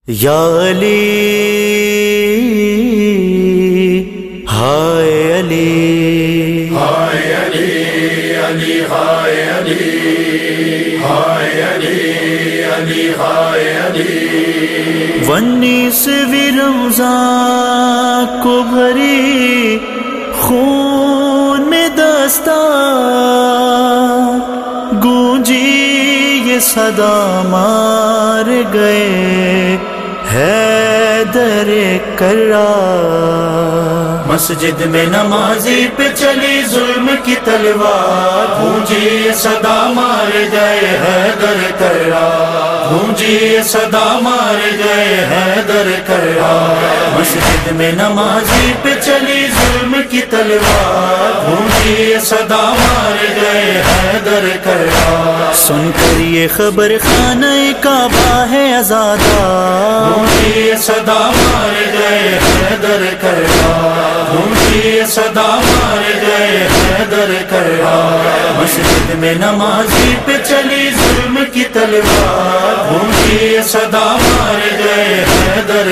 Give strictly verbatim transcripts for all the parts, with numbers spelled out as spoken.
یا علی ہائے علی ہائے علی علی ہائے علی ہائے علی علی ہائے علی انیسویں رمضان کو بھری خون میں دستہ گونجی یہ صدا مار گئے حیدر کرار، مسجد میں نمازی پہ چلی ظلم کی تلوار، گونجی یہ صدا مار گئے حیدر کرار، گونجی یہ صدا مار گئے حیدر کرار، مسجد میں نمازی پہ چلی ظلم کی تلوار، گونجی یہ صدا مار گئے حیدر کرار، سن کر یہ خبر خانہ کعبہ ہے آزادہ، گونجی یہ صدا مار گئے حیدر کرار، گونجی یہ صدا مار گئے حیدر کرار، مسجد میں نمازی پہ چلی ظلم کی تلوار، گونجی یہ صدا مار گئے حیدر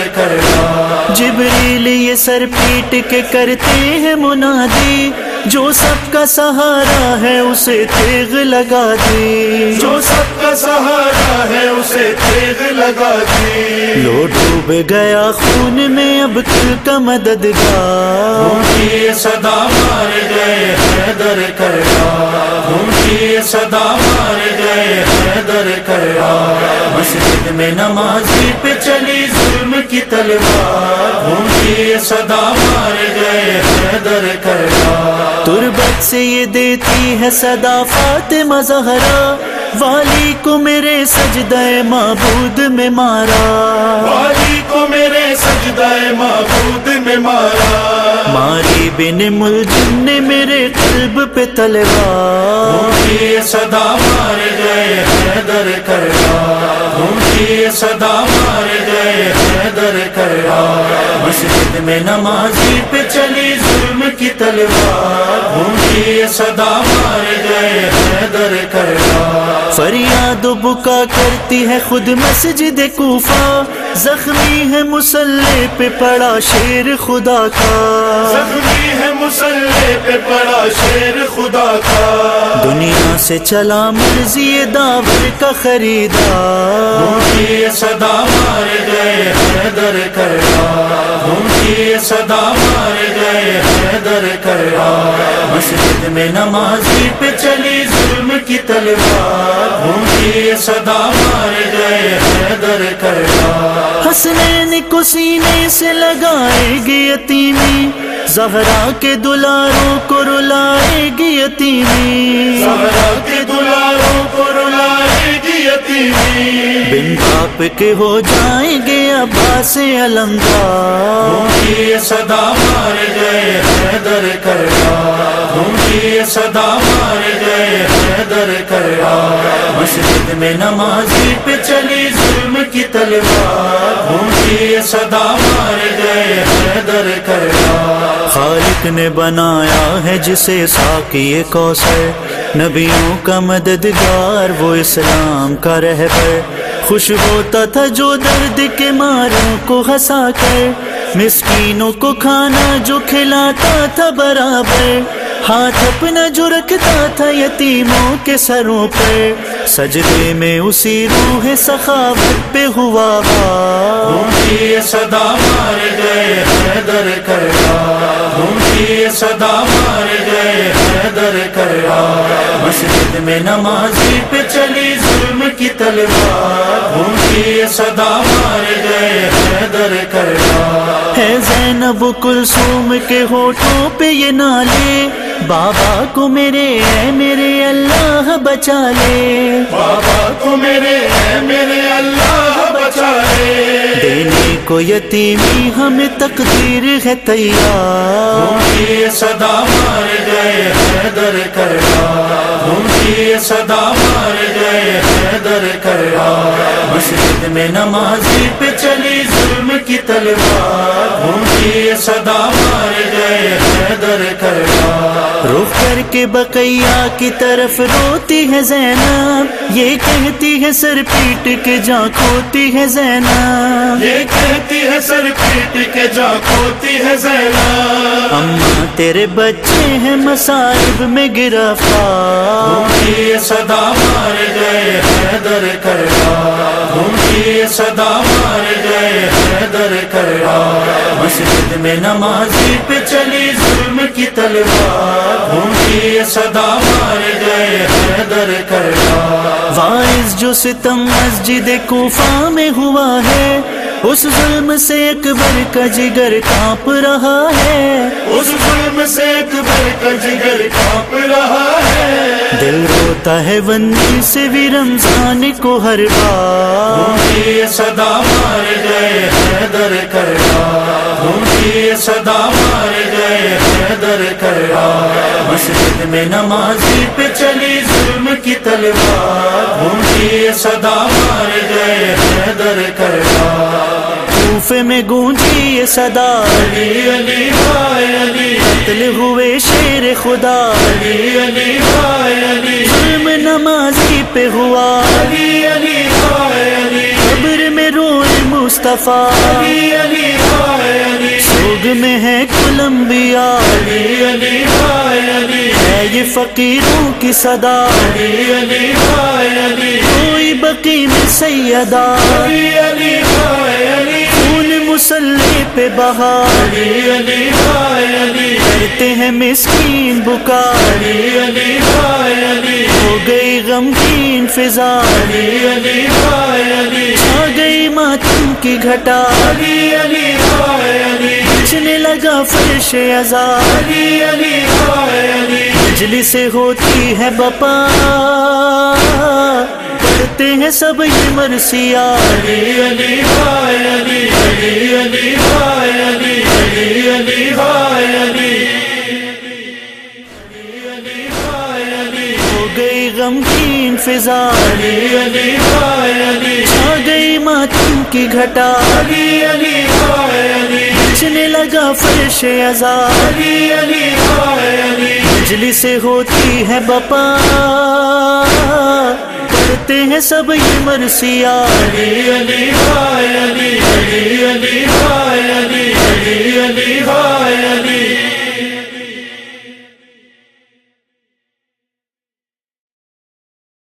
کرار، جبریل یہ سر پیٹ کے کرتے ہیں منادی، جو سب کا سہارا ہے اسے تیغ لگا دی، جو سب کا سہارا ہے اسے تیغ لگا دی، لو ڈوب گیا خون میں اب کل کا مددگار، گونجی یہ صدا مار گئے حیدر کرار، گونجی یہ صدا مار گئے حیدر کرار، مسجد میں نمازی پہ چلی ظلم کی تلوار، گونجی یہ صدا مار گئے حیدر کرار، تربت سے یہ دیتی ہے صدا فاطمہ زہرا، والی کو میرے سجدہ معبود میں مارا، والی کو میرے سجدہ معبود میں مارا، ماری بن ملجم نے میرے قلب پہ تلوار، گونجی یہ صدا مار گئے حیدر کرار، گونجی یہ صدا مار گئے حیدر کرار، مسجد میں نمازی پہ چلی ظلم کی تلوار، گونجی یہ صدا مار گئے حیدر کرار، فریاد و بکا کرتی ہے خود مسجد کوفہ، زخمی ہے مسلح پہ پڑا شیر خدا کا، زخمی ہے مسلح پہ پڑا شیر خدا کا، دنیا سے چلا مرضی داور کا خریدار، گونجی یہ صدا مار گئے حیدر کرار، گونجی یہ صدا مار گئے حیدر کرار، مسجد میں نمازی پہ چلی ظلم کی تلوار، گونجی یہ صدا مار گئے حیدر کرار، حسنین کو سینے سے لگائے گی یتیمی، زہرا کے دلاروں کو رلائے گی یتیمی، زہرا کے دلاروں کو رلائے گی یتیمی، بن باپ کے ہو جائیں گے عباس علمدار، گونجی یہ صدا مار گئے حیدر کرار، گونجی یہ صدا مار گئے حیدر کرار، مسجد میں نمازی پہ چلی ظلم کی تلوار، گونجی یہ صدا مار گئے حیدر کرار، خالق نے بنایا ہے جسے ساقی کوثر، نبیوں کا مددگار وہ اسلام کا رہبر، خوش ہوتا تھا جو درد کے ماروں کو ہنسا کر، مسکینوں کو کھانا جو کھلاتا تھا برابر، ہاتھ اپنا جو رکھتا تھا یتیموں کے سروں پر، سجدے میں اسی روح سخاوت پہ ہوا وار، گونجی یہ صدا مار گئے حیدر کرار، گونجی یہ صدا مار گئے حیدر کرار، مسجد میں نمازی پہ چلی ظلم کی تلوار، گونجی یہ صدا مار گئے حیدر کرار، ہے زینب کلثوم کے ہونٹوں پہ یہ نالے، بابا کو میرے اے میرے اللہ بچا لے، بابا کو میرے اے میرے اللہ بچا لے، دینے کو یتیمی ہمیں تقدیر ہے تیار، گونجی یہ صدا مار گئے حیدر کرار، گونجی یہ صدا مار گئے حیدر کرار، مسجد میں نمازی پہ چلی ظلم کی تلوار، گونجی صدا مار گئے حیدر کرار۔ رخ کر کے بقیہ کی طرف روتی ہے زینب، یہ کہتی ہے سر پیٹ کے جاں کھوتی ہے زینب، یہ کہتی ہے سر پیٹ کے جاں کھوتی ہے زینب، اماں تیرے بچے ہیں مصائب میں گرفتار، گونجی صدا مار گئے حیدر کرار، گونجی صدا مار گئے حیدر کرار، مسجد میں نمازی پہ چلی ظلم کی تلوار، گونجی صدا مار گئے حیدر کرار۔ وائز جو ستم مسجد کوفہ میں ہوا ہے، اس ظلم سے اکبر کا جگر کانپ رہا ہے، اس ظلم سے اکبر کا جگر کانپ رہا ہے، دل روتا ہے ونی سے بھی رمضان کو ہر بار، گونجی صدا مار گئے حیدر کرار، گونجی صدا مار گئے حیدر کرار، مسجد میں نمازی پہ چلی ظلم کی تلوار، گونجی صدا مار گئے حیدر کرار۔ کوفے میں گونجی یہ صدا، علی علی ہائے علی، قتل ہوئے شیر خدا، علی علی ہائے علی، ظلم نمازی پہ ہوا، علی علی ہائے علی، قبر میں روئے مصطفیٰ، علی علی ہائے علی، سوگ میں ہے کل انبیاء، علی علی ہائے علی، ہے یہ فقیروں کی صدا، علی علی ہائے علی، کوئی بقی میں سیدہ، علی علی ہائے علی، خون مسلح پہ بہا، علی علی ہائے علی، کرتے ہیں مسکین بکا، علی علی ہائے علی، ہو گئی غمگین فضا، علی علی ہائے علی، آ گئی ماتم کی گھٹا، علی علی ہائے علی، بجھنے لگا فرش عزا، علی علی ہائے علی، بجلی سے ہوتی ہے بپا، پڑھتے ہیں سب یہ مرثیہ، علی علی ہائے علی، علی علی ہائے علی، علی علی ہائے علی، علی ہائے علی، ہو گئی غمگین فضا، علی علی ہائے علی، آ گئی ماتم کی گھٹا، علی علی ہائے علی، بجھنے لگا فرش عزا، علی علی ہائے علی، بجلی سے ہوتی ہے بپا، پڑھتے ہیں سب یہ مرثیہ، علی علی ہائے علی، علی علی